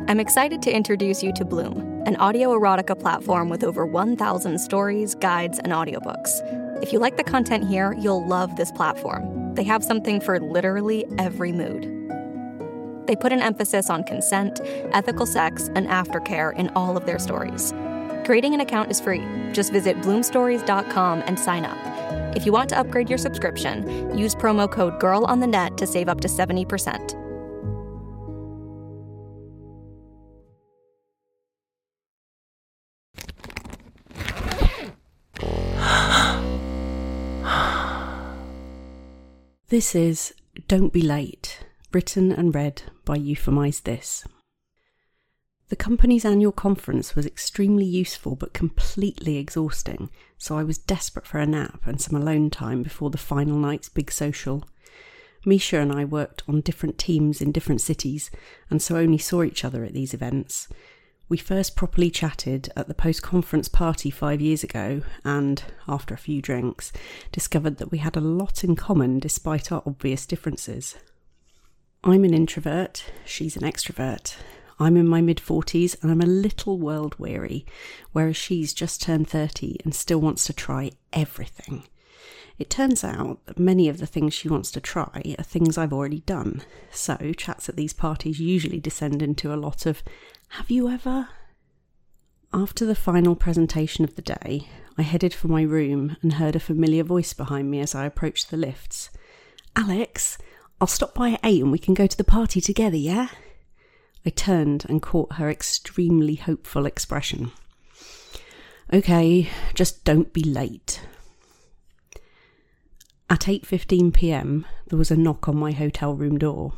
I'm excited to introduce you to Bloom, an audio erotica platform with over 1,000 stories, guides, and audiobooks. If you like the content here, you'll love this platform. They have something for literally every mood. They put an emphasis on consent, ethical sex, and aftercare in all of their stories. Creating an account is free. Just visit bloomstories.com and sign up. If you want to upgrade your subscription, use promo code GIRLONTHENET to save up to 70%. This is Don't Be Late, written and read by Euphemize This. The company's annual conference was extremely useful but completely exhausting, so I was desperate for a nap and some alone time before the final night's big social. Misha and I worked on different teams in different cities, and so only saw each other at these events. We first properly chatted at the post-conference party 5 years ago and, after a few drinks, discovered that we had a lot in common despite our obvious differences. I'm an introvert, she's an extrovert. I'm in my mid-40s and I'm a little world-weary, whereas she's just turned 30 and still wants to try everything. It turns out that many of the things she wants to try are things I've already done, so chats at these parties usually descend into a lot of "have you ever?" After the final presentation of the day, I headed for my room and heard a familiar voice behind me as I approached the lifts. "Alex, I'll stop by at 8 and we can go to the party together, yeah?" I turned and caught her extremely hopeful expression. "Okay, just don't be late." At 8:15 p.m, there was a knock on my hotel room door.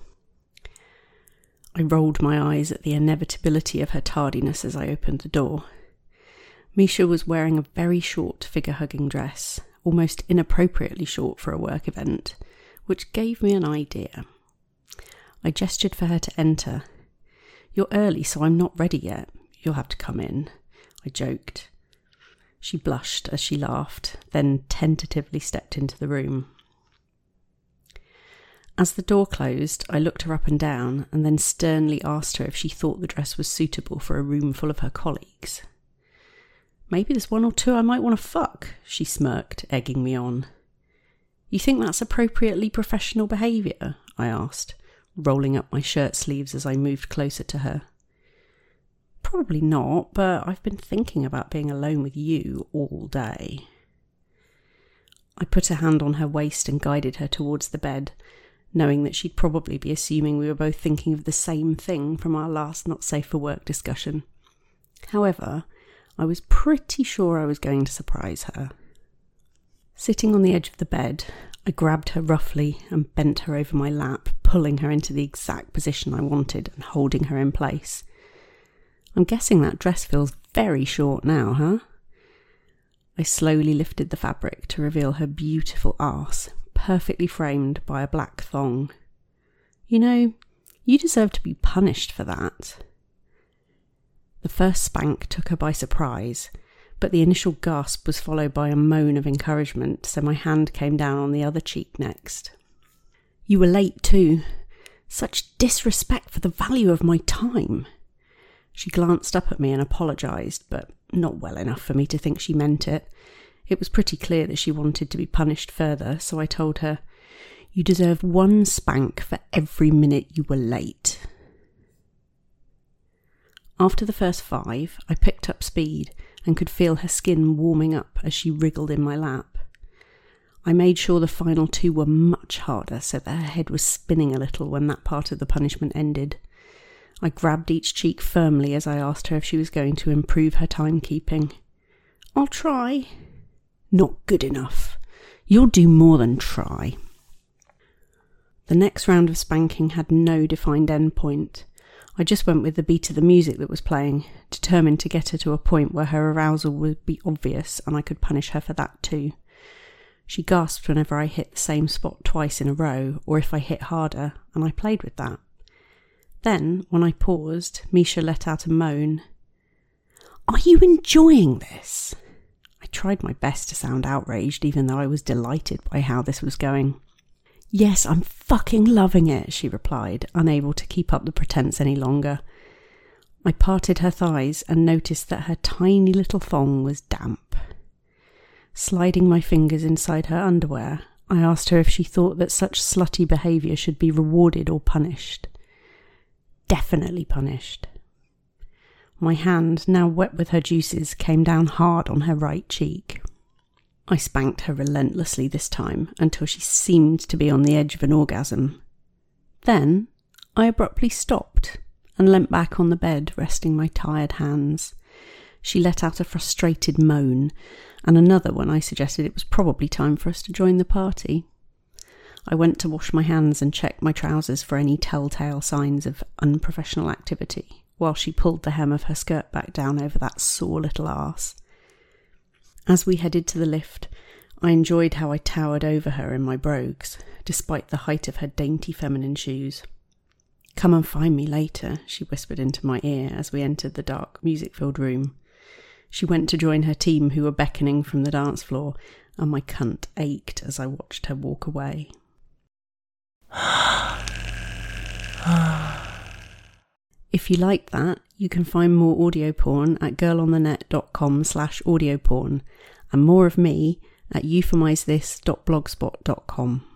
I rolled my eyes at the inevitability of her tardiness as I opened the door. Misha was wearing a very short figure-hugging dress, almost inappropriately short for a work event, which gave me an idea. I gestured for her to enter. "You're early, so I'm not ready yet. You'll have to come in," I joked. She blushed as she laughed, then tentatively stepped into the room. As the door closed, I looked her up and down and then sternly asked her if she thought the dress was suitable for a room full of her colleagues. "Maybe there's one or two I might want to fuck," she smirked, egging me on. "You think that's appropriately professional behaviour?" I asked, rolling up my shirt sleeves as I moved closer to her. "Probably not, but I've been thinking about being alone with you all day." I put a hand on her waist and guided her towards the bed, knowing that she'd probably be assuming we were both thinking of the same thing from our last not safe for work discussion. However, I was pretty sure I was going to surprise her. Sitting on the edge of the bed, I grabbed her roughly and bent her over my lap, pulling her into the exact position I wanted and holding her in place. "I'm guessing that dress feels very short now, huh?" I slowly lifted the fabric to reveal her beautiful arse, perfectly framed by a black thong. "You know, you deserve to be punished for that." The first spank took her by surprise, but the initial gasp was followed by a moan of encouragement, so my hand came down on the other cheek next. "You were late too. Such disrespect for the value of my time." She glanced up at me and apologised, but not well enough for me to think she meant it. It was pretty clear that she wanted to be punished further, so I told her, "You deserve 1 spank for every minute you were late." After the first 5, I picked up speed and could feel her skin warming up as she wriggled in my lap. I made sure the final 2 were much harder so that her head was spinning a little when that part of the punishment ended. I grabbed each cheek firmly as I asked her if she was going to improve her timekeeping. "I'll try." "Not good enough. You'll do more than try." The next round of spanking had no defined endpoint. I just went with the beat of the music that was playing, determined to get her to a point where her arousal would be obvious and I could punish her for that too. She gasped whenever I hit the same spot twice in a row, or if I hit harder, and I played with that. Then, when I paused, Misha let out a moan. "Are you enjoying this?" I tried my best to sound outraged, even though I was delighted by how this was going. "Yes, I'm fucking loving it," she replied, unable to keep up the pretense any longer. I parted her thighs and noticed that her tiny little thong was damp. Sliding my fingers inside her underwear, I asked her if she thought that such slutty behaviour should be rewarded or punished. Definitely punished. My hand, now wet with her juices, came down hard on her right cheek. I spanked her relentlessly this time until she seemed to be on the edge of an orgasm. Then I abruptly stopped and leant back on the bed, resting my tired hands. She let out a frustrated moan, and another when I suggested it was probably time for us to join the party. I went to wash my hands and check my trousers for any telltale signs of unprofessional activity, while she pulled the hem of her skirt back down over that sore little arse. As we headed to the lift, I enjoyed how I towered over her in my brogues, despite the height of her dainty feminine shoes. "Come and find me later," she whispered into my ear as we entered the dark, music-filled room. She went to join her team, who were beckoning from the dance floor, and my cunt ached as I watched her walk away. If you like that, you can find more audio porn at girlonthenet.com/audioporn and more of me at euphemizethis.blogspot.com.